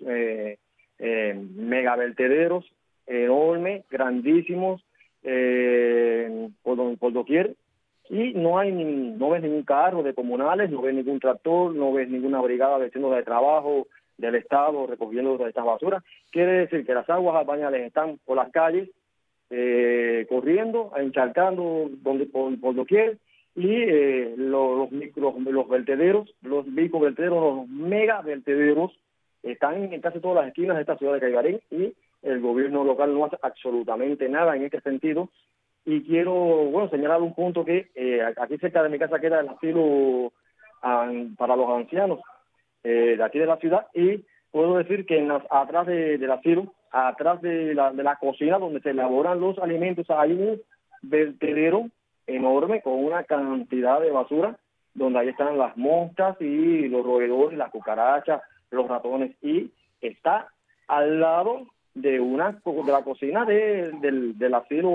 [SPEAKER 6] megavertederos enormes, grandísimos, por doquier, y no ves ningún carro de comunales, no ves ningún tractor, no ves ninguna brigada de trabajo del Estado recogiendo estas basuras. Quiere decir que las aguas albañales están por las calles, corriendo, encharcando por doquier, y los vertederos, los microvertederos, los megavertederos están en casi todas las esquinas de esta ciudad de Caibarín, y el gobierno local no hace absolutamente nada en este sentido. Y quiero, señalar un punto que aquí cerca de mi casa queda el asilo para los ancianos de aquí de la ciudad, y puedo decir que atrás del asilo, atrás de la cocina donde se elaboran los alimentos, hay un vertedero enorme con una cantidad de basura, donde ahí están las moscas y los roedores, las cucarachas, los ratones, y está al lado de la cocina del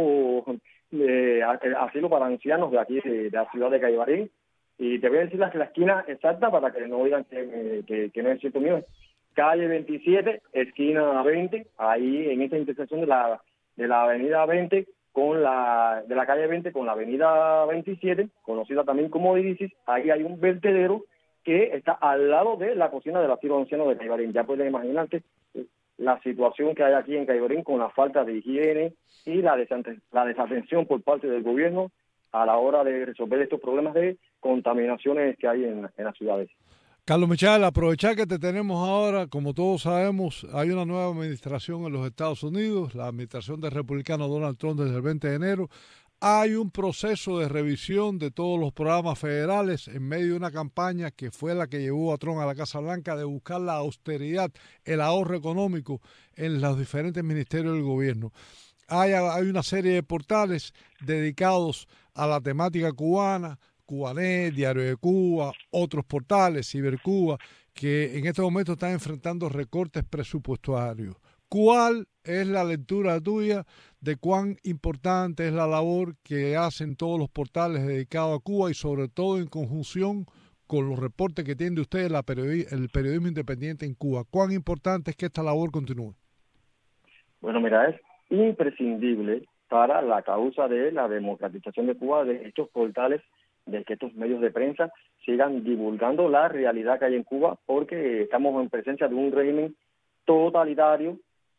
[SPEAKER 6] asilo para ancianos de aquí de la ciudad de Caibarín. Y te voy a decir la esquina exacta para que no digan que no es cierto mío. Calle 27, esquina 20, ahí en esa intersección de la avenida 20 de la calle 20 con la avenida 27, conocida también como Idisis. Ahí hay un vertedero que está al lado de la cocina del asilo anciano de Caibarín. Ya pueden imaginarte la situación que hay aquí en Caibarín con la falta de higiene y la desatención por parte del gobierno a la hora de resolver estos problemas de contaminaciones que hay en las ciudades.
[SPEAKER 5] Carlos Michael, aprovechar que te tenemos ahora, como todos sabemos, hay una nueva administración en los Estados Unidos, la administración del republicano Donald Trump desde el 20 de enero. Hay un proceso de revisión de todos los programas federales en medio de una campaña que fue la que llevó a Trump a la Casa Blanca, de buscar la austeridad, el ahorro económico en los diferentes ministerios del gobierno. Hay una serie de portales dedicados a la temática cubana, Cubanet, Diario de Cuba, otros portales, Cibercuba, que en este momento están enfrentando recortes presupuestarios. ¿Cuál es la lectura tuya de cuán importante es la labor que hacen todos los portales dedicados a Cuba y sobre todo en conjunción con los reportes que tiene usted el periodismo independiente en Cuba? ¿Cuán importante es que esta labor continúe?
[SPEAKER 6] Bueno, mira, es imprescindible para la causa de la democratización de Cuba de estos portales, de que estos medios de prensa sigan divulgando la realidad que hay en Cuba, porque estamos en presencia de un régimen totalitario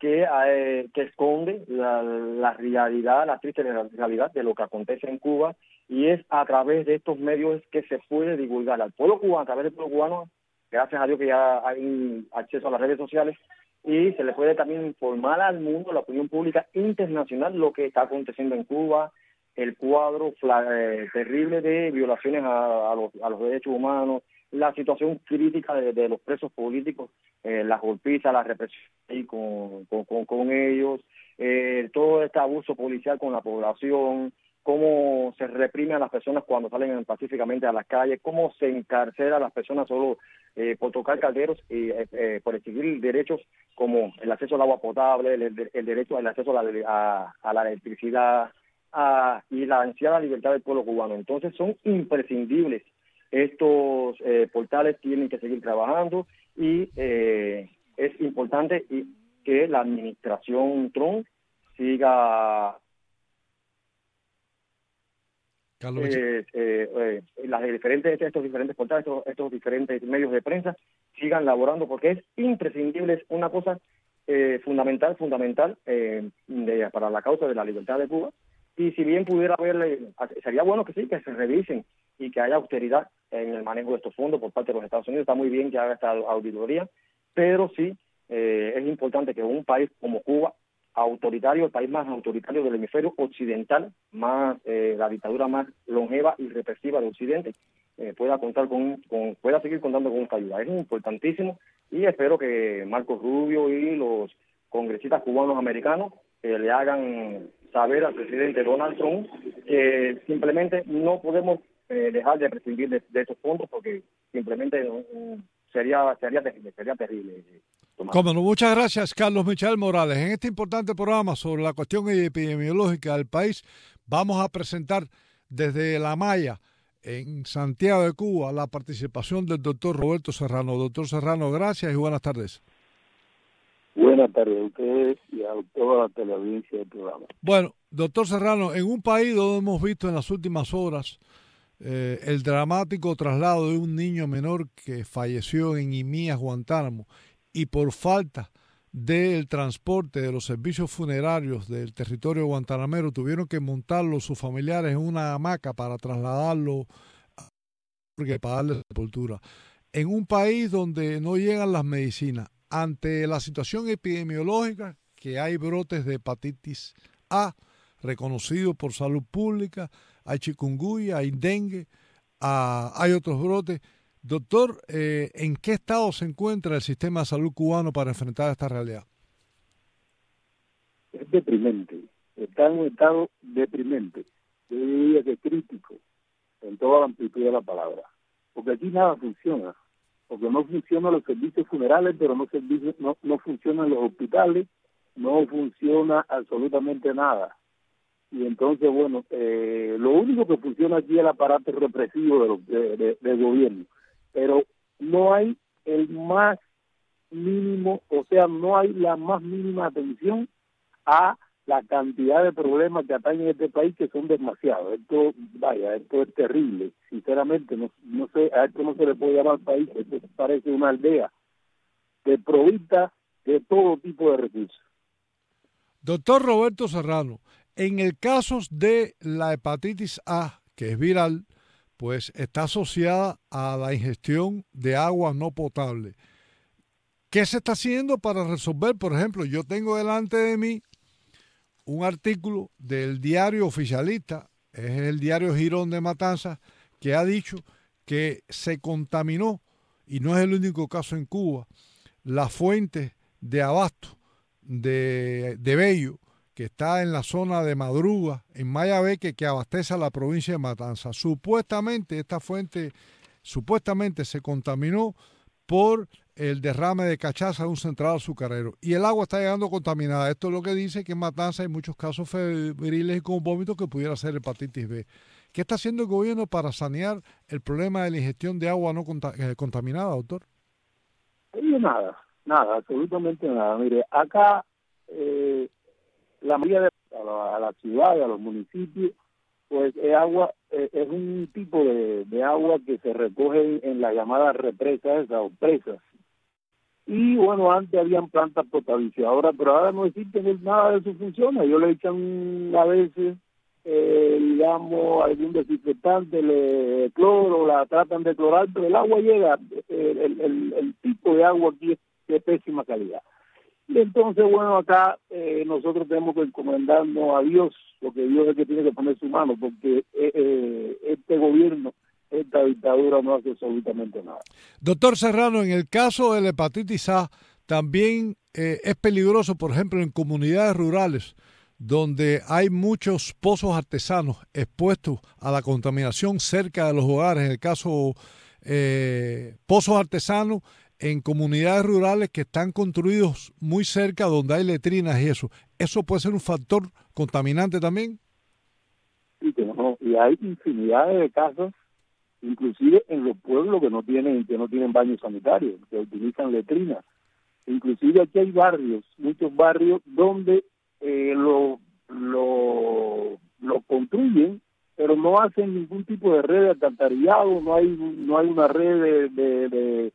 [SPEAKER 6] que esconde la realidad, la triste realidad de lo que acontece en Cuba, y es a través de estos medios que se puede divulgar al pueblo cubano, a través del pueblo cubano, gracias a Dios que ya hay acceso a las redes sociales, y se le puede también informar al mundo, a la opinión pública internacional, lo que está aconteciendo en Cuba, el cuadro terrible de violaciones a los derechos humanos, la situación crítica de los presos políticos, las golpizas, la represión y con ellos, todo este abuso policial con la población, cómo se reprime a las personas cuando salen pacíficamente a las calles, cómo se encarcela a las personas solo por tocar calderos y por exigir derechos como el acceso al agua potable, el derecho al acceso a la electricidad y la ansiada libertad del pueblo cubano. Entonces son imprescindibles. Estos portales tienen que seguir trabajando y es importante que la administración Trump siga estos diferentes portales, estos diferentes medios de prensa sigan laborando, porque es imprescindible, es una cosa fundamental para la causa de la libertad de Cuba. Y si bien pudiera haber, sería bueno que sí, que se revisen y que haya austeridad en el manejo de estos fondos por parte de los Estados Unidos. Está muy bien que haga esta auditoría, pero sí es importante que un país como Cuba, autoritario, el país más autoritario del hemisferio occidental, más la dictadura más longeva y represiva de Occidente, pueda seguir contando con esta ayuda. Es importantísimo y espero que Marco Rubio y los congresistas cubanos americanos le hagan saber al presidente Donald Trump que simplemente no podemos dejar de prescindir de estos fondos, porque simplemente sería terrible.
[SPEAKER 5] Cómo no, muchas gracias, Carlos Michael Morales. En este importante programa sobre la cuestión epidemiológica del país, vamos a presentar desde La Maya, en Santiago de Cuba, la participación del doctor Roberto Serrano. Doctor Serrano, gracias y buenas tardes.
[SPEAKER 7] Buenas tardes a ustedes y a toda la teleaudiencia del programa.
[SPEAKER 5] Bueno, doctor Serrano, en un país donde hemos visto en las últimas horas el dramático traslado de un niño menor que falleció en Imías, Guantánamo, y por falta del transporte de los servicios funerarios del territorio guantanamero tuvieron que montarlo sus familiares en una hamaca para trasladarlo para darle sepultura. En un país donde no llegan las medicinas, ante la situación epidemiológica, que hay brotes de hepatitis A reconocidos por salud pública, hay chikungunya, hay dengue, hay otros brotes. Doctor, ¿en qué estado se encuentra el sistema de salud cubano para enfrentar esta realidad?
[SPEAKER 7] Es deprimente, está en un estado deprimente, yo diría que crítico, en toda la amplitud de la palabra, porque aquí nada funciona, porque no funcionan los servicios funerales, pero no funcionan los hospitales, no funciona absolutamente nada. Y entonces, bueno, lo único que funciona aquí es el aparato represivo del gobierno, pero no hay el más mínimo, o sea, no hay la más mínima atención a la cantidad de problemas que atañen a este país, que son demasiados. Esto es terrible. Sinceramente, no sé, a esto no se le puede llamar país, esto parece una aldea desprovista de todo tipo de recursos.
[SPEAKER 5] Doctor Roberto Serrano, en el caso de la hepatitis A, que es viral, pues está asociada a la ingestión de agua no potable. ¿Qué se está haciendo para resolver? Por ejemplo, yo tengo delante de mí un artículo del diario oficialista, es el diario Girón de Matanzas, que ha dicho que se contaminó, y no es el único caso en Cuba, la fuente de abasto de Bello, que está en la zona de Madruga, en Mayabeque, que abastece a la provincia de Matanzas. Supuestamente esta fuente se contaminó por el derrame de cachaza de un central azucarero, y el agua está llegando contaminada. Esto es lo que dice que en Matanzas hay muchos casos febriles y con vómitos que pudiera ser hepatitis B. ¿Qué está haciendo el gobierno para sanear el problema de la ingestión de agua no contaminada, doctor?
[SPEAKER 7] Nada, absolutamente nada. Mire, acá la mayoría a la ciudad, a los municipios, pues es agua, es un tipo de agua que se recoge en las llamadas represas o presas. Y bueno, antes habían plantas potabilizadoras, pero ahora no existen nada de eso funciona. Ellos le echan a veces, digamos, algún desinfectante, cloro, la tratan de clorar, pero el agua llega, el tipo de agua aquí es de pésima calidad. Y entonces, bueno, acá nosotros tenemos que encomendarnos a Dios, porque Dios es el que tiene que poner su mano, porque este gobierno, esta dictadura no hace absolutamente nada.
[SPEAKER 5] Doctor Serrano, en el caso de la hepatitis A, también es peligroso, por ejemplo, en comunidades rurales, donde hay muchos pozos artesanos expuestos a la contaminación cerca de los hogares. En el caso, pozos artesanos en comunidades rurales que están construidos muy cerca donde hay letrinas y eso. ¿Eso puede ser un factor contaminante también?
[SPEAKER 7] Sí, que no, y hay infinidades de casas, inclusive en los pueblos que no tienen baños sanitarios, que utilizan letrinas. Inclusive aquí hay barrios, muchos barrios donde lo construyen, pero no hacen ningún tipo de red de alcantarillado, no hay una red de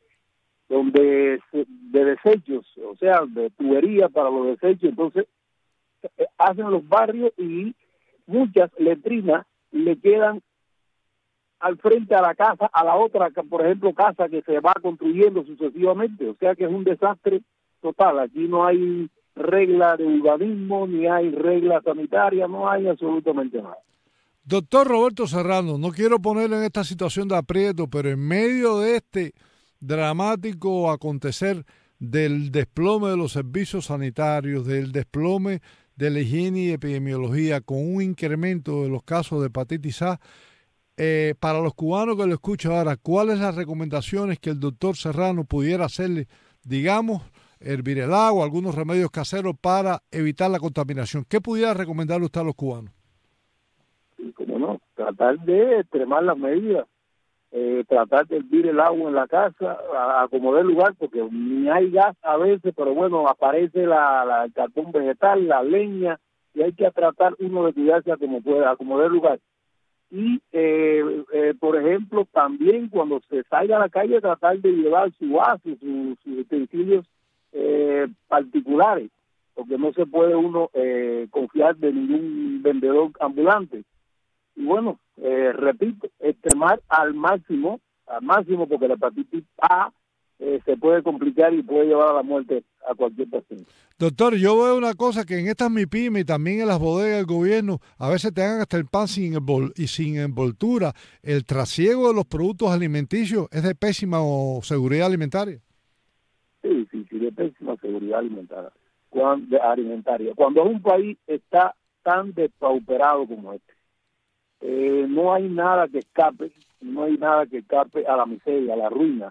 [SPEAKER 7] desechos, o sea, de tubería para los desechos. Entonces hacen los barrios y muchas letrinas le quedan al frente a la casa, a la otra, por ejemplo, casa que se va construyendo sucesivamente. O sea que es un desastre total. Aquí no hay regla de urbanismo, ni hay regla sanitaria, no hay absolutamente nada.
[SPEAKER 5] Doctor Roberto Serrano, no quiero ponerlo en esta situación de aprieto, pero en medio de este dramático acontecer del desplome de los servicios sanitarios, del desplome de la higiene y epidemiología, con un incremento de los casos de hepatitis A, para los cubanos que lo escuchan ahora, ¿cuáles las recomendaciones que el doctor Serrano pudiera hacerle? Digamos, hervir el agua, algunos remedios caseros para evitar la contaminación. ¿Qué pudiera recomendarle usted a los cubanos?
[SPEAKER 7] Sí, como no, tratar de extremar las medidas, tratar de hervir el agua en la casa, acomodar el lugar, porque ni hay gas a veces, pero bueno, aparece el carbón vegetal, la leña, y hay que tratar uno de cuidarse como pueda, acomodar el lugar. Y, por ejemplo, también cuando se salga a la calle, tratar de llevar su vaso, sus utensilios particulares, porque no se puede uno confiar de ningún vendedor ambulante. Y bueno, repito, extremar al máximo, porque la hepatitis A se puede complicar y puede llevar a la muerte a cualquier paciente.
[SPEAKER 5] Doctor, yo veo una cosa que en estas MIPYME y también en las bodegas del gobierno, a veces te dan hasta el pan sin envoltura. El trasiego de los productos alimenticios es de pésima seguridad alimentaria.
[SPEAKER 7] Sí, de pésima seguridad alimentaria. Cuando un país está tan despauperado como este, no hay nada que escape a la miseria, a la ruina.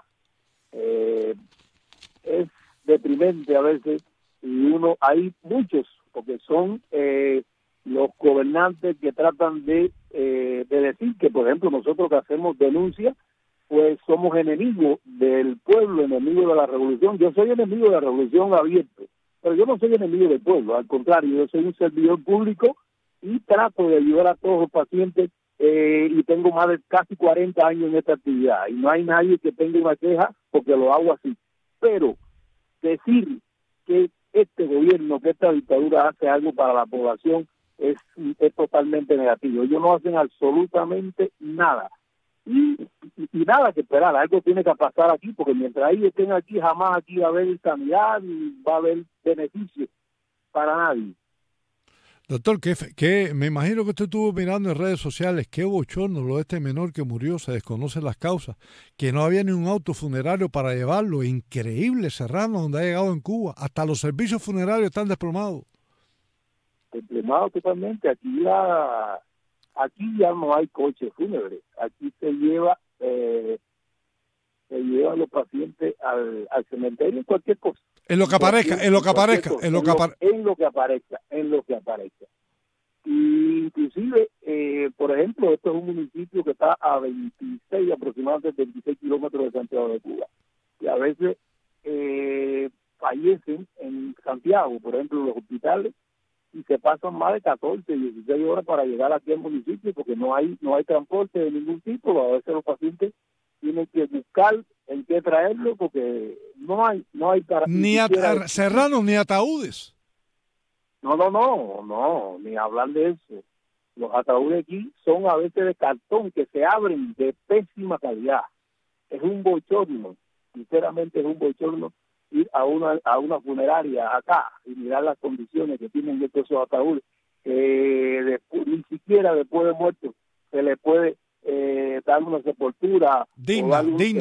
[SPEAKER 7] Es deprimente a veces, y hay muchos, porque son los gobernantes que tratan de decir que, por ejemplo, nosotros que hacemos denuncias, pues somos enemigos del pueblo, enemigos de la revolución. Yo soy enemigo de la revolución abierto, pero yo no soy enemigo del pueblo, al contrario, yo soy un servidor público y trato de ayudar a todos los pacientes, y tengo más de casi 40 años en esta actividad, y no hay nadie que tenga una queja porque lo hago así. Pero decir que este gobierno, que esta dictadura hace algo para la población es totalmente negativo. Ellos no hacen absolutamente nada. Y nada que esperar, algo tiene que pasar aquí, porque mientras ellos estén aquí, jamás aquí va a haber sanidad ni va a haber beneficio para nadie.
[SPEAKER 5] Doctor, que me imagino que usted estuvo mirando en redes sociales, qué bochorno lo de este menor que murió, se desconocen las causas, que no había ni un auto funerario para llevarlo. Increíble, Serrano, donde ha llegado en Cuba. Hasta los servicios funerarios están desplomados.
[SPEAKER 7] Desplomados totalmente. Aquí ya no hay coches fúnebres. Aquí se lleva los pacientes al cementerio en cualquier cosa.
[SPEAKER 5] En lo que aparezca.
[SPEAKER 7] Y inclusive, por ejemplo, esto es un municipio que está a 26, aproximadamente 26 kilómetros de Santiago de Cuba. Y a veces fallecen en Santiago, por ejemplo, en los hospitales, y se pasan más de 14, 16 horas para llegar aquí al municipio, porque no hay transporte de ningún tipo. A veces los pacientes tienen que buscar en qué traerlo, porque no hay para
[SPEAKER 5] Ni serranos ni ataúdes.
[SPEAKER 7] No, ni hablar de eso. Los ataúdes aquí son a veces de cartón que se abren de pésima calidad. Es un bochorno, sinceramente es un bochorno ir a una funeraria acá y mirar las condiciones que tienen estos ataúdes, ni siquiera después de muerto se le puede dar una sepultura
[SPEAKER 5] digna.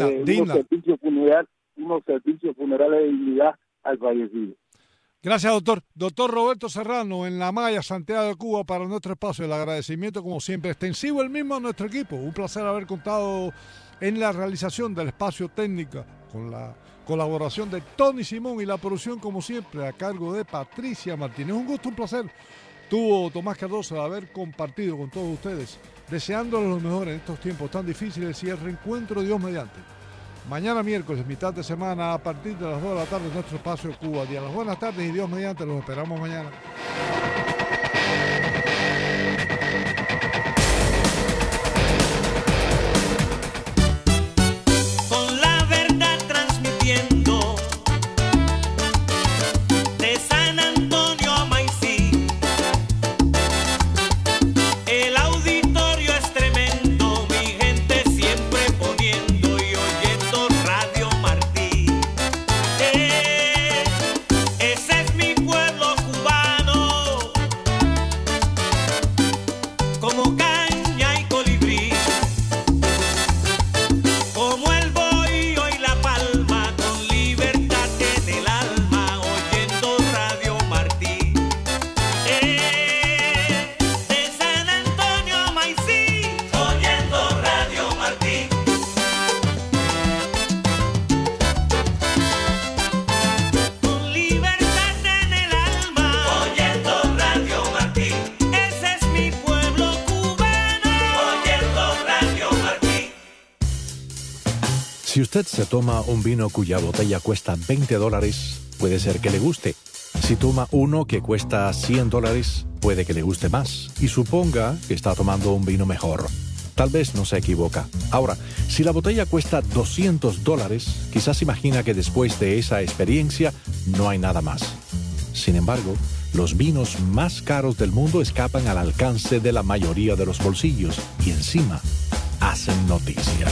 [SPEAKER 7] Unos servicios funerales de dignidad al fallecido.
[SPEAKER 5] Gracias, doctor. Doctor Roberto Serrano, en La Maya, Santiago de Cuba, para nuestro espacio. El agradecimiento, como siempre, extensivo el mismo a nuestro equipo. Un placer haber contado en la realización del espacio técnico con la colaboración de Tony Simón y la producción, como siempre, a cargo de Patricia Martínez. Un gusto, un placer. Tuvo Tomás Cardoso de haber compartido con todos ustedes, deseándoles lo mejor en estos tiempos tan difíciles y el reencuentro, Dios mediante. Mañana miércoles, mitad de semana, a partir de las 2 de la tarde, nuestro espacio Cuba Día. Las buenas tardes y Dios mediante, los esperamos mañana.
[SPEAKER 8] Con la verdad transmitiendo de San Antonio a Maicí. El auditorio es tremendo, mi gente siempre poniendo y oyendo Radio Martí. Ese es mi pueblo cubano, como caña y colibrí, como el bohío y la palma, con libertad en el alma, oyendo Radio Martí. De San Antonio a Maicí, oyendo Radio Martí. Con libertad en el alma, oyendo Radio Martí. Ese es mi pueblo cubano, oyendo Radio Martí.
[SPEAKER 11] Si usted se toma un vino cuya botella cuesta $20, puede ser que le guste. Si toma uno que cuesta $100, puede que le guste más. Y suponga que está tomando un vino mejor. Tal vez no se equivoca. Ahora, si la botella cuesta $200, quizás imagina que después de esa experiencia no hay nada más. Sin embargo, los vinos más caros del mundo escapan al alcance de la mayoría de los bolsillos y encima hacen noticia.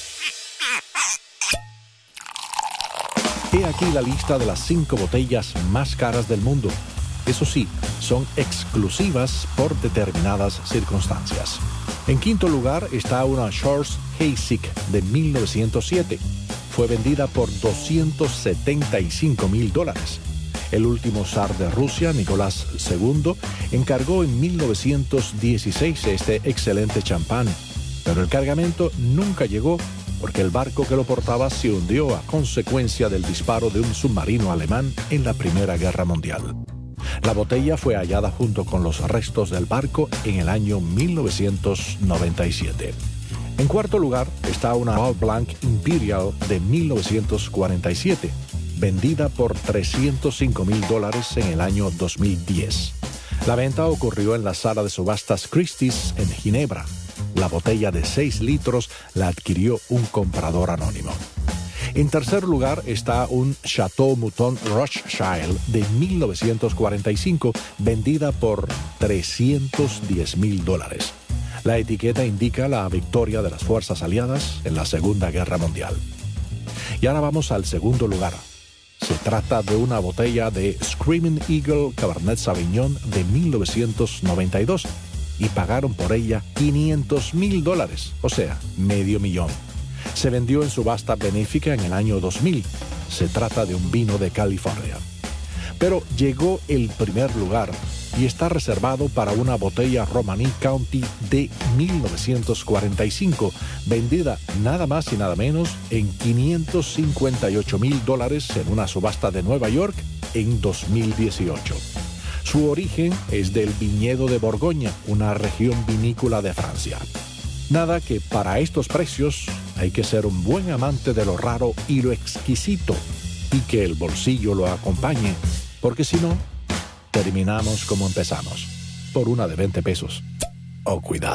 [SPEAKER 11] He aquí la lista de las 5 botellas más caras del mundo. Eso sí, son exclusivas por determinadas circunstancias. En quinto lugar está una Schorsch Heysig de 1907. Fue vendida por $275,000. El último zar de Rusia, Nicolás II, encargó en 1916 este excelente champán, pero el cargamento nunca llegó porque el barco que lo portaba se hundió a consecuencia del disparo de un submarino alemán en la Primera Guerra Mundial. La botella fue hallada junto con los restos del barco en el año 1997. En cuarto lugar está una Malt Blanc Imperial de 1947, vendida por $305,000 en el año 2010. La venta ocurrió en la sala de subastas Christie's en Ginebra. La botella de 6 litros la adquirió un comprador anónimo. En tercer lugar está un Chateau Mouton Rothschild de 1945, vendida por $310,000. La etiqueta indica la victoria de las fuerzas aliadas en la Segunda Guerra Mundial. Y ahora vamos al segundo lugar. Se trata de una botella de Screaming Eagle Cabernet Sauvignon de 1992 y pagaron por ella $500,000, o sea, $500,000. Se vendió en subasta benéfica en el año 2000. Se trata de un vino de California. Pero llegó el primer lugar y está reservado para una botella Romanée County de 1945, vendida nada más y nada menos en $558,000 en una subasta de Nueva York en 2018. Su origen es del viñedo de Borgoña, una región vinícola de Francia. Nada que para estos precios hay que ser un buen amante de lo raro y lo exquisito, y que el bolsillo lo acompañe, porque si no, terminamos como empezamos, por una de $20. Oh, cuidado.